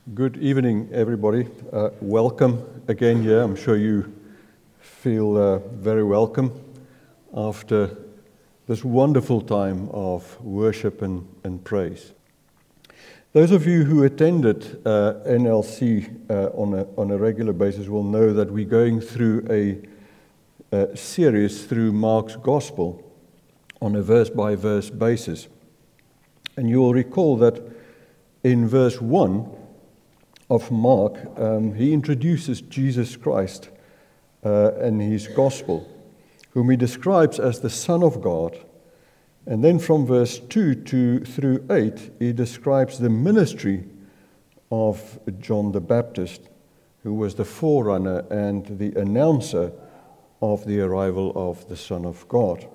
Good evening, everybody. Welcome again here. I'm sure you feel very welcome after this wonderful time of worship and praise. Those of you who attended NLC on a regular basis will know that we're going through a series through Mark's Gospel on a verse-by-verse basis. And you will recall that in verse 1 of Mark, he introduces Jesus Christ and his gospel, whom he describes as the Son of God. And then from verse 2 through 8, he describes the ministry of John the Baptist, who was the forerunner and the announcer of the arrival of the Son of God.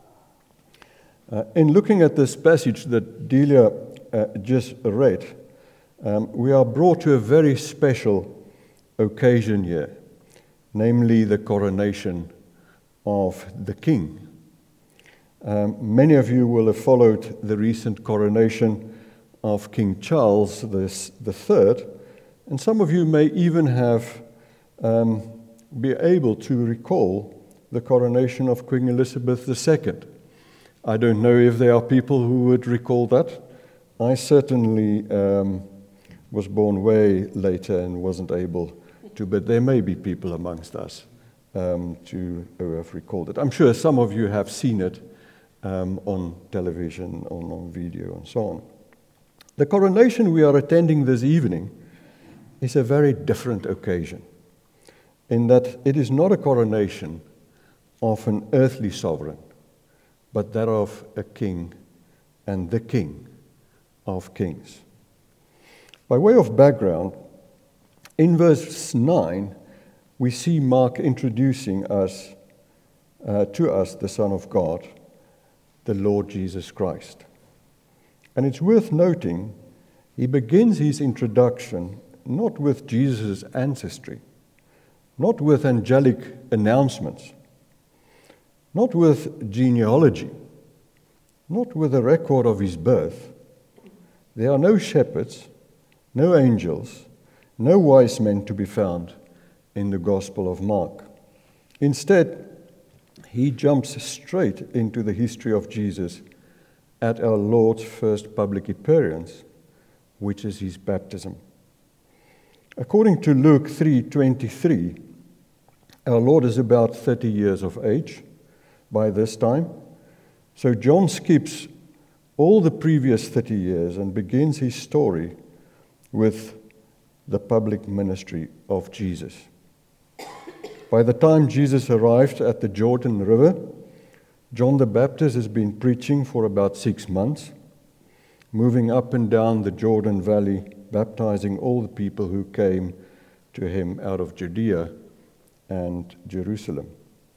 In looking at this passage that Delia just read, we are brought to a very special occasion here, namely the coronation of the King. Many of you will have followed the recent coronation of King Charles III, and some of you may even have be able to recall the coronation of Queen Elizabeth II. I don't know if there are people who would recall that. I certainly was born way later and wasn't able to, but there may be people amongst us who have recalled it. I'm sure some of you have seen it on television, on video, and so on. The coronation we are attending this evening is a very different occasion, in that it is not a coronation of an earthly sovereign, but that of a king and the King of Kings. By way of background, in verse 9, we see Mark introducing to us the Son of God, the Lord Jesus Christ. And it's worth noting, he begins his introduction not with Jesus' ancestry, not with angelic announcements, not with genealogy, not with a record of his birth. There are no shepherds, no angels, no wise men to be found in the Gospel of Mark. Instead, he jumps straight into the history of Jesus at our Lord's first public appearance, which is his baptism. According to Luke 3:23, our Lord is about 30 years of age by this time. So John skips all the previous 30 years and begins his story with the public ministry of Jesus. By the time Jesus arrived at the Jordan River, John the Baptist has been preaching for about 6 months, moving up and down the Jordan Valley, baptizing all the people who came to him out of Judea and Jerusalem.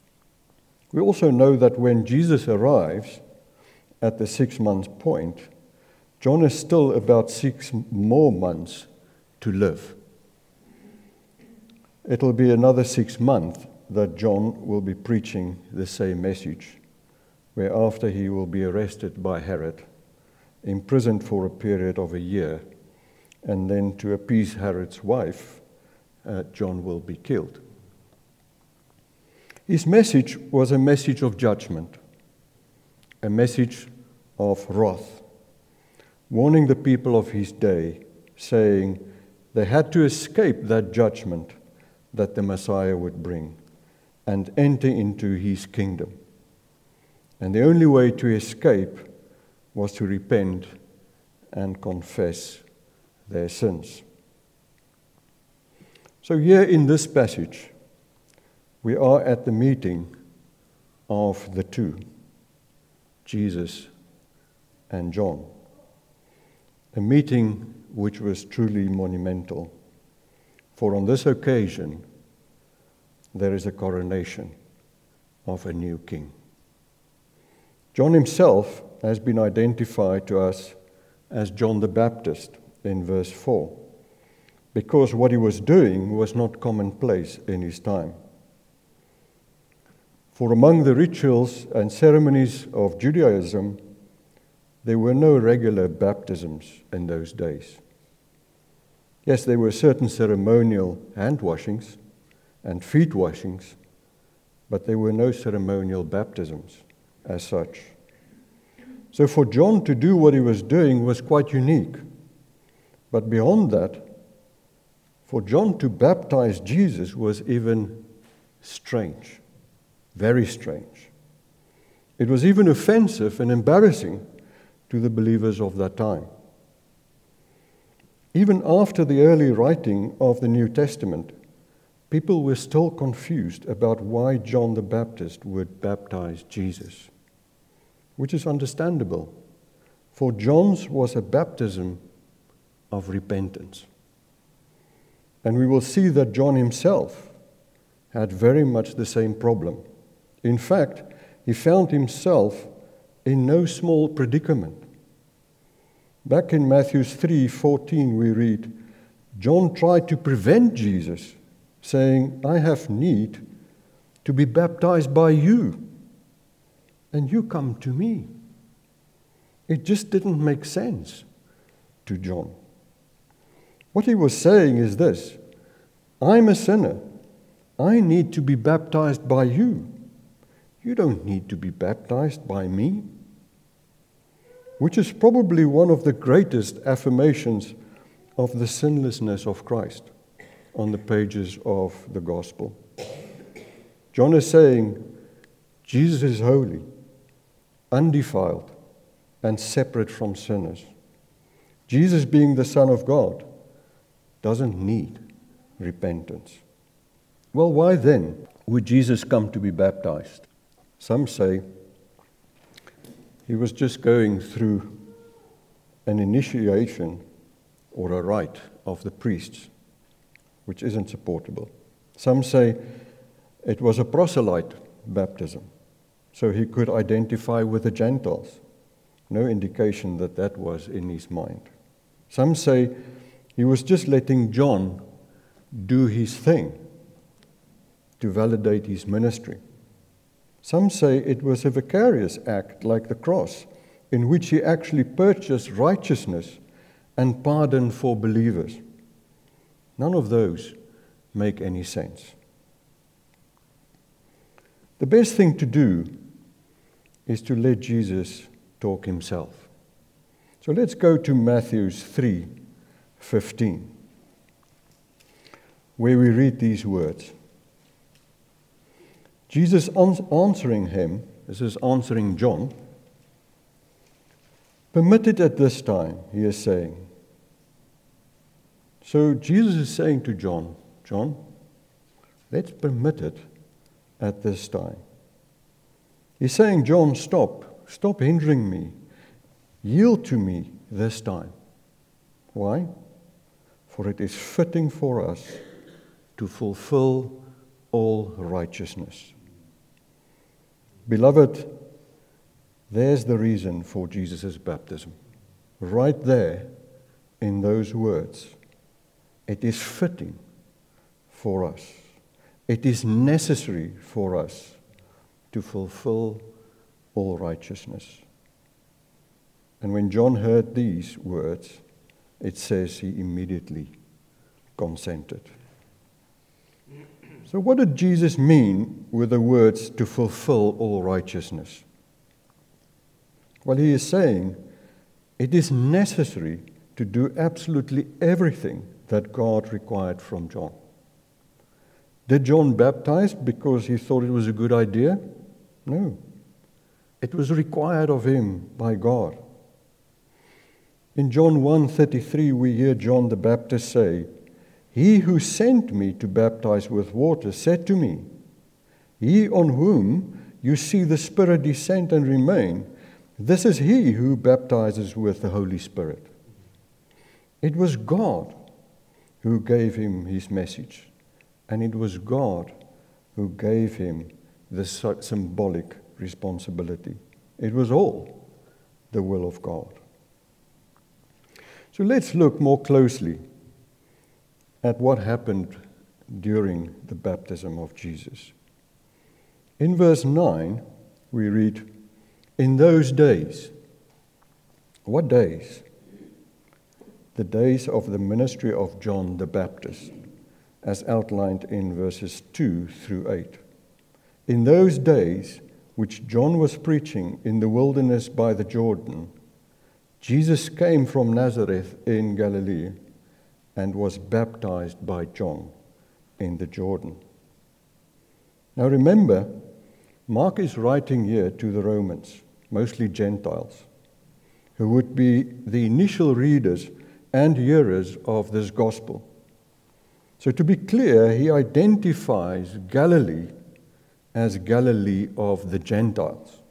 We also know that when Jesus arrives at the 6-month point, John is still about 6 more months to live. It'll be another 6 months that John will be preaching the same message, whereafter he will be arrested by Herod, imprisoned for a period of a year, and then to appease Herod's wife, John will be killed. His message was a message of judgment, a message of wrath, warning the people of his day, saying they had to escape that judgment that the Messiah would bring and enter into his kingdom. And the only way to escape was to repent and confess their sins. So here in this passage, we are at the meeting of the two, Jesus and John. A meeting which was truly monumental, for on this occasion there is a coronation of a new king. John himself has been identified to us as John the Baptist in verse 4, because what he was doing was not commonplace in his time. For among the rituals and ceremonies of Judaism, there were no regular baptisms in those days. Yes, there were certain ceremonial hand washings and feet washings, but there were no ceremonial baptisms as such. So for John to do what he was doing was quite unique. But beyond that, for John to baptize Jesus was even strange, very strange. It was even offensive and embarrassing to the believers of that time. Even after the early writing of the New Testament, people were still confused about why John the Baptist would baptize Jesus, which is understandable, for John's was a baptism of repentance. And we will see that John himself had very much the same problem. In fact, he found himself in no small predicament. Back in Matthew 3:14 we read, John tried to prevent Jesus, saying, I have need to be baptized by you, and you come to me. It just didn't make sense to John. What he was saying is this: I'm a sinner. I need to be baptized by you. You don't need to be baptized by me. Which is probably one of the greatest affirmations of the sinlessness of Christ on the pages of the gospel. John is saying, Jesus is holy, undefiled, and separate from sinners. Jesus, being the Son of God, doesn't need repentance. Well, why then would Jesus come to be baptized? Some say he was just going through an initiation or a rite of the priests, which isn't supportable. Some say it was a proselyte baptism, so he could identify with the Gentiles. No indication that that was in his mind. Some say he was just letting John do his thing to validate his ministry. Some say it was a vicarious act like the cross, in which he actually purchased righteousness and pardon for believers. None of those make any sense. The best thing to do is to let Jesus talk himself. So let's go to Matthew 3:15, where we read these words. Jesus answering him, this is answering John, permit it at this time, he is saying. So Jesus is saying to John, John, let's permit it at this time. He's saying, John, stop hindering me. Yield to me this time. Why? For it is fitting for us to fulfill all righteousness. Beloved, there's the reason for Jesus' baptism. Right there in those words. It is fitting for us. It is necessary for us to fulfill all righteousness. And when John heard these words, it says he immediately consented. So what did Jesus mean with the words to fulfill all righteousness? Well, he is saying it is necessary to do absolutely everything that God required from John. Did John baptize because he thought it was a good idea? No. It was required of him by God. In John 1:33, we hear John the Baptist say, He who sent me to baptize with water said to me, He on whom you see the Spirit descend and remain, this is he who baptizes with the Holy Spirit. It was God who gave him his message, and it was God who gave him the symbolic responsibility. It was all the will of God. So let's look more closely at what happened during the baptism of Jesus. In verse 9, we read, In those days. What days? the days of the ministry of John the Baptist, as outlined in verses 2 through 8. In those days, which John was preaching in the wilderness by the Jordan, Jesus came from Nazareth in Galilee and was baptized by John in the Jordan. Now remember, Mark is writing here to the Romans, mostly Gentiles, who would be the initial readers and hearers of this gospel. So to be clear, he identifies Galilee as Galilee of the Gentiles.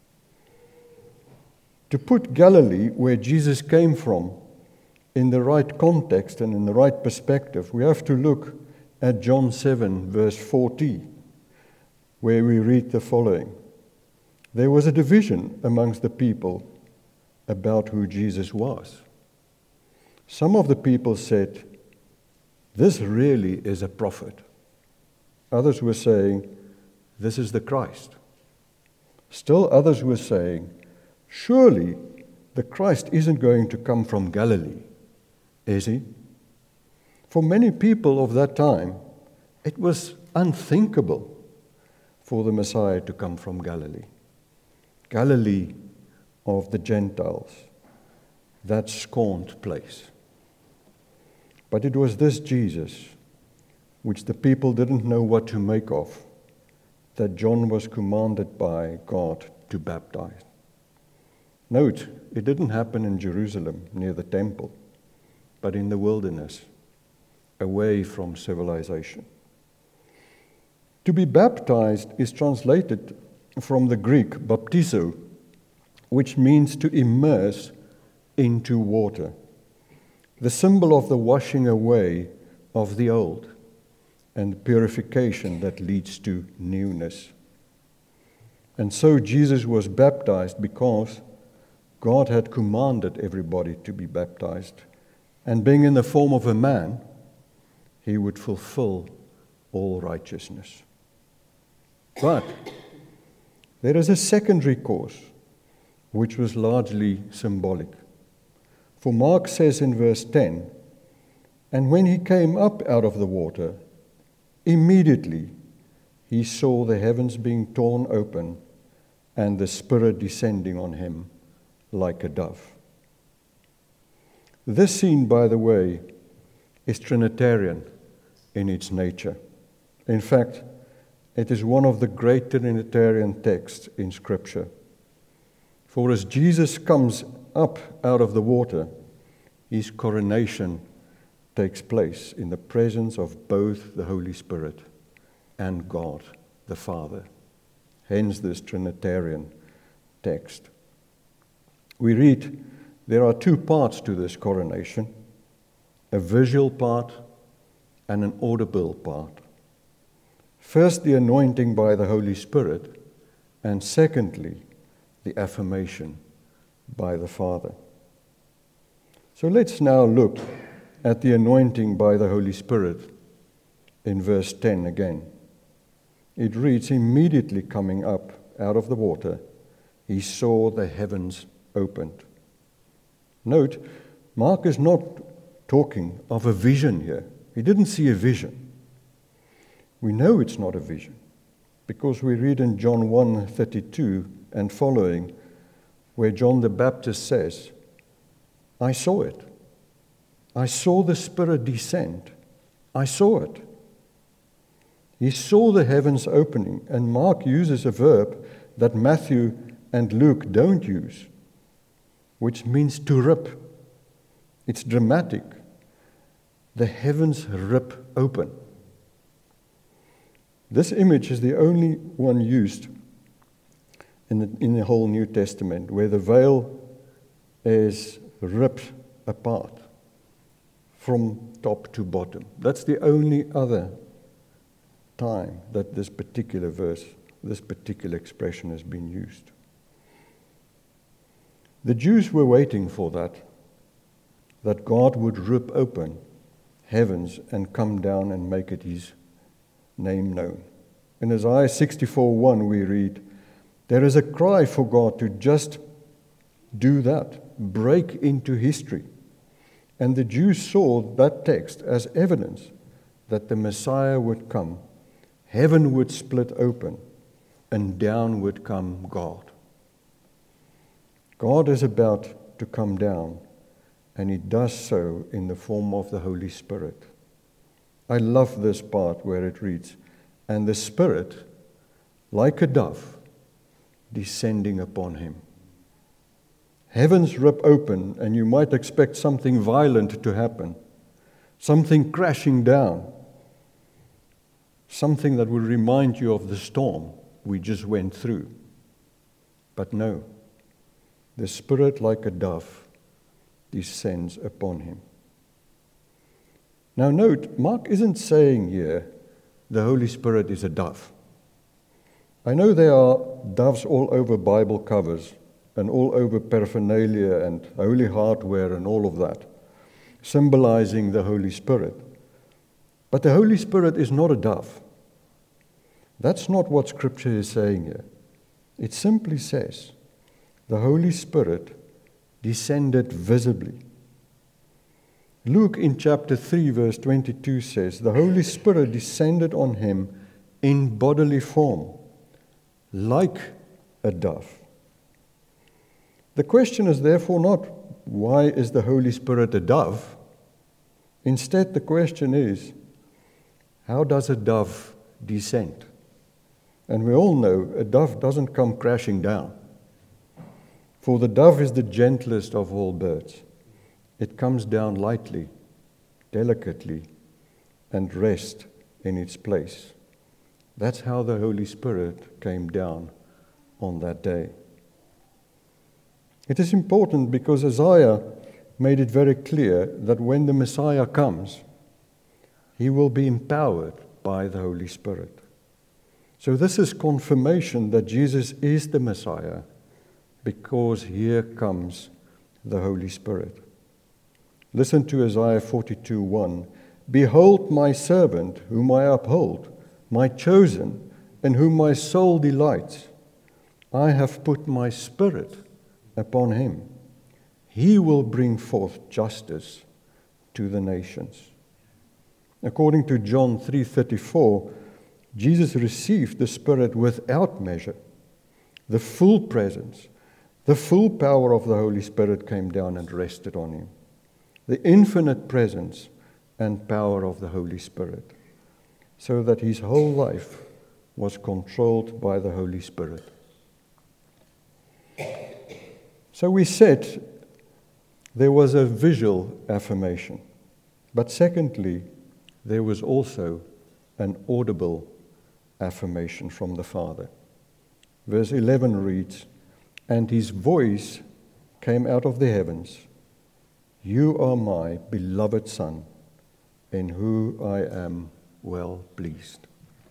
To put Galilee, where Jesus came from, in the right context and in the right perspective, we have to look at John 7, verse 40, where we read the following. There was a division amongst the people about who Jesus was. Some of the people said, "This really is a prophet." Others were saying, "This is the Christ." Still others were saying, "Surely the Christ isn't going to come from Galilee, is he?" For many people of that time, it was unthinkable for the Messiah to come from Galilee. Galilee of the Gentiles, that scorned place. But it was this Jesus, which the people didn't know what to make of, that John was commanded by God to baptize. Note, it didn't happen in Jerusalem near the temple, but in the wilderness, away from civilization. To be baptized is translated from the Greek baptizo, which means to immerse into water, the symbol of the washing away of the old and purification that leads to newness. And so Jesus was baptized because God had commanded everybody to be baptized, and being in the form of a man, he would fulfill all righteousness. But there is a secondary course, which was largely symbolic. For Mark says in verse 10, "And when he came up out of the water, immediately he saw the heavens being torn open and the Spirit descending on him like a dove." This scene, by the way, is Trinitarian in its nature. In fact, it is one of the great Trinitarian texts in Scripture. For as Jesus comes up out of the water, his coronation takes place in the presence of both the Holy Spirit and God the Father. Hence this Trinitarian text. We read there are two parts to this coronation, a visual part and an audible part. First, the anointing by the Holy Spirit, and secondly, the affirmation by the Father. So let's now look at the anointing by the Holy Spirit in verse 10 again. It reads, "Immediately coming up out of the water, he saw the heavens opened." Note, Mark is not talking of a vision here. He didn't see a vision. We know it's not a vision because we read in John 1:32 and following, where John the Baptist says, "I saw it. I saw the Spirit descend. I saw it." He saw the heavens opening, and Mark uses a verb that Matthew and Luke don't use, which means to rip. It's dramatic. The heavens rip open. This image is the only one used in the whole New Testament, where the veil is ripped apart from top to bottom. That's the only other time that this particular verse, this particular expression has been used. The Jews were waiting for that God would rip open heavens and come down and make it his name known. In Isaiah 64:1 we read, "There is a cry for God to just do that, break into history, And the Jews saw that text as evidence that the Messiah would come, heaven would split open, and down would come God. God is about to come down, and he does so in the form of the Holy Spirit. I love this part where it reads, "And the Spirit, like a dove, descending upon him." Heavens rip open, and you might expect something violent to happen, something crashing down, something that would remind you of the storm we just went through. But no, the Spirit, like a dove, descends upon him. Now note, Mark isn't saying here the Holy Spirit is a dove. I know there are doves all over Bible covers and all over paraphernalia and holy hardware and all of that, symbolizing the Holy Spirit. But the Holy Spirit is not a dove. That's not what Scripture is saying here. It simply says the Holy Spirit descended visibly. Luke in chapter 3 verse 22 says, "The Holy Spirit descended on him in bodily form, like a dove." The question is therefore not, why is the Holy Spirit a dove? Instead, the question is, how does a dove descend? And we all know a dove doesn't come crashing down. For the dove is the gentlest of all birds. It comes down lightly, delicately, and rests in its place. That's how the Holy Spirit came down on that day. It is important because Isaiah made it very clear that when the Messiah comes, he will be empowered by the Holy Spirit. So this is confirmation that Jesus is the Messiah, because here comes the Holy Spirit. Listen to Isaiah 42:1. "Behold my servant, whom I uphold, my chosen, in whom my soul delights. I have put my spirit upon him. He will bring forth justice to the nations." According to John 3:34, Jesus received the Spirit without measure. The full presence, the full power of the Holy Spirit came down and rested on him. The infinite presence and power of the Holy Spirit, so that his whole life was controlled by the Holy Spirit. So we said there was a visual affirmation, but secondly, there was also an audible affirmation from the Father. Verse 11 reads, "And his voice came out of the heavens, 'You are my beloved Son, in whom I am well pleased.'"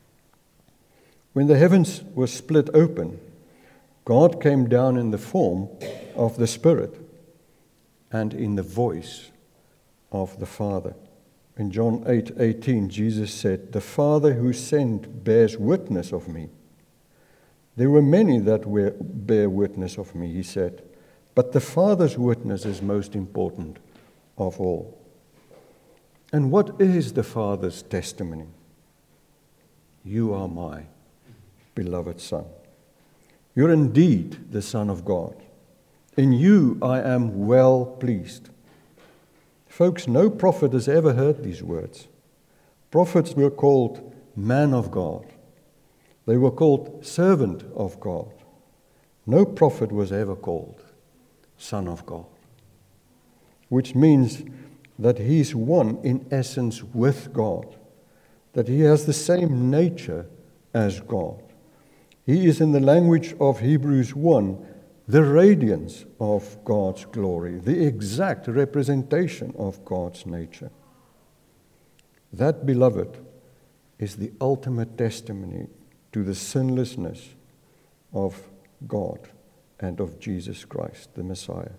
When the heavens were split open, God came down in the form of the Spirit and in the voice of the Father. In John 8:18, Jesus said, "The Father who sent bears witness of me. There were many that bear witness of me," he said, "but the Father's witness is most important of all." And what is the Father's testimony? "You are my beloved Son. You're indeed the Son of God. In you I am well pleased." Folks, no prophet has ever heard these words. Prophets were called man of God. They were called servant of God. No prophet was ever called Son of God, which means that he's one in essence with God, that he has the same nature as God. He is, in the language of Hebrews 1, the radiance of God's glory, the exact representation of God's nature. That, beloved, is the ultimate testimony to the sinlessness of God and of Jesus Christ, the Messiah.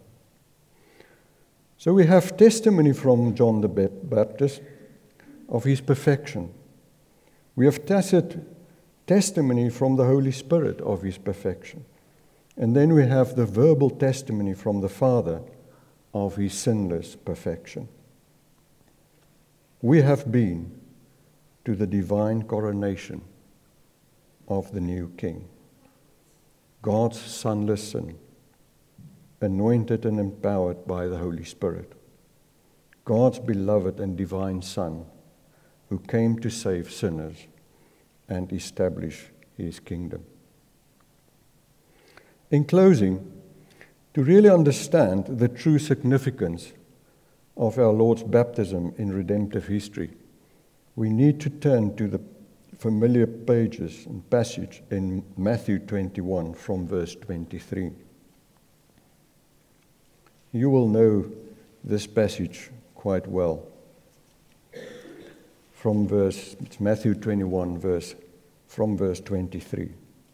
So we have testimony from John the Baptist of his perfection. We have tacit testimony from the Holy Spirit of his perfection. And then we have the verbal testimony from the Father of his sinless perfection. we have been to the divine coronation of the new King, God's sonless Son, anointed and empowered by the Holy Spirit, God's beloved and divine Son, who came to save sinners and establish his kingdom. In closing, to really understand the true significance of our Lord's baptism in redemptive history, we need to turn to the familiar pages and passage in Matthew 21 from verse 23. You will know this passage quite well. It's Matthew 21, from verse 23.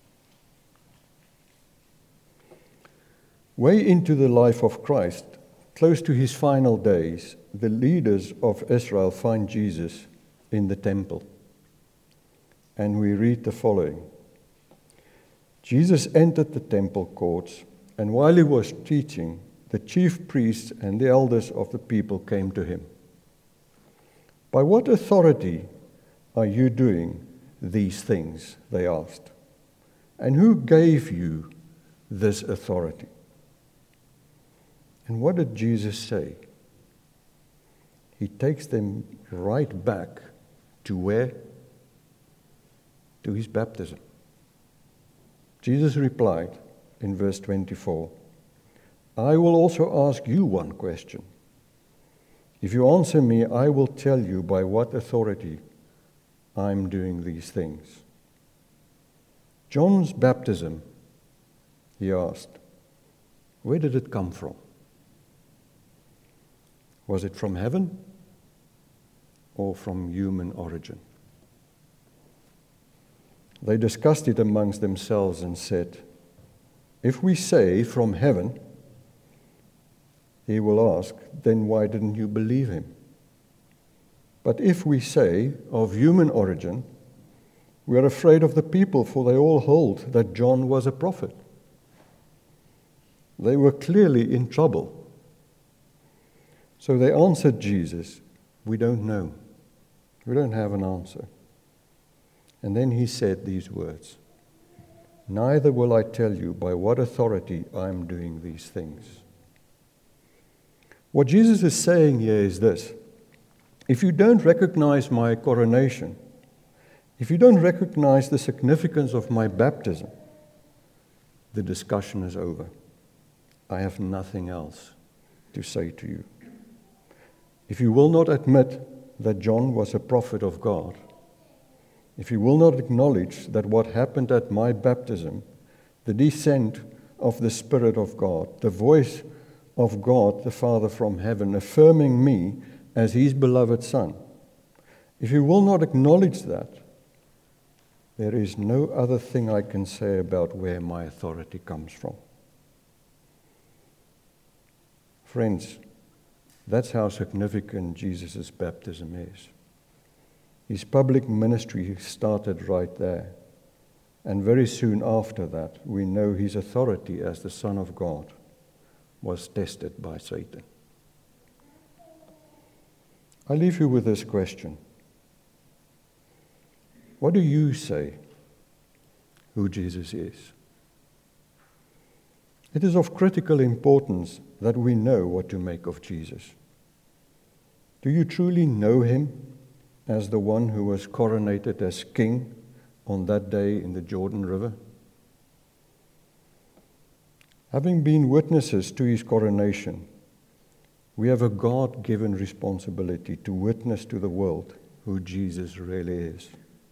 Way into the life of Christ, close to his final days, the leaders of Israel find Jesus in the temple. And we read the following. Jesus entered the temple courts, and while he was teaching, the chief priests and the elders of the people came to him. By what authority are you doing these things? They asked. And who gave you this authority? And what did Jesus say? He takes them right back to where? To his baptism. Jesus replied in verse 24, I will also ask you one question. If you answer me, I will tell you by what authority I'm doing these things. John's baptism, he asked, where did it come from? Was it from heaven or from human origin? They discussed it amongst themselves and said, if we say from heaven, he will ask, then why didn't you believe him? But if we say of human origin, we are afraid of the people, for they all hold that John was a prophet. They were clearly in trouble. So they answered Jesus, we don't know. We don't have an answer. And then he said these words, neither will I tell you by what authority I am doing these things. What Jesus is saying here is this. If you don't recognize my coronation, if you don't recognize the significance of my baptism, the discussion is over. I have nothing else to say to you. If you will not admit that John was a prophet of God, if you will not acknowledge that what happened at my baptism, the descent of the Spirit of God, the voice of God the Father from heaven, affirming me as his beloved Son, if you will not acknowledge that, there is no other thing I can say about where my authority comes from. Friends, that's how significant Jesus' baptism is. His public ministry started right there. And very soon after that, we know his authority as the Son of God was tested by Satan. I leave you with this question. What do you say who Jesus is? It is of critical importance that we know what to make of Jesus. Do you truly know him as the one who was coronated as king on that day in the Jordan River? Having been witnesses to his coronation, we have a God-given responsibility to witness to the world who Jesus really is.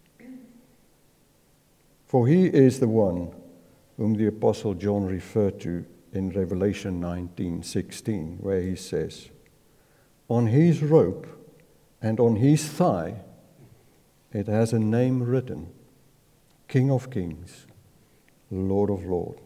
For he is the one whom the Apostle John referred to in Revelation 19:16, where he says, on his robe and on his thigh, it has a name written, King of Kings, Lord of Lords.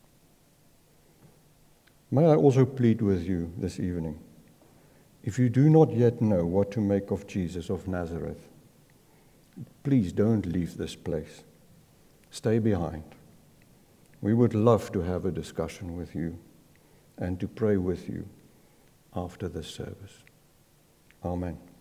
May I also plead with you this evening, if you do not yet know what to make of Jesus of Nazareth, please don't leave this place. Stay behind. We would love to have a discussion with you and to pray with you after this service. Amen.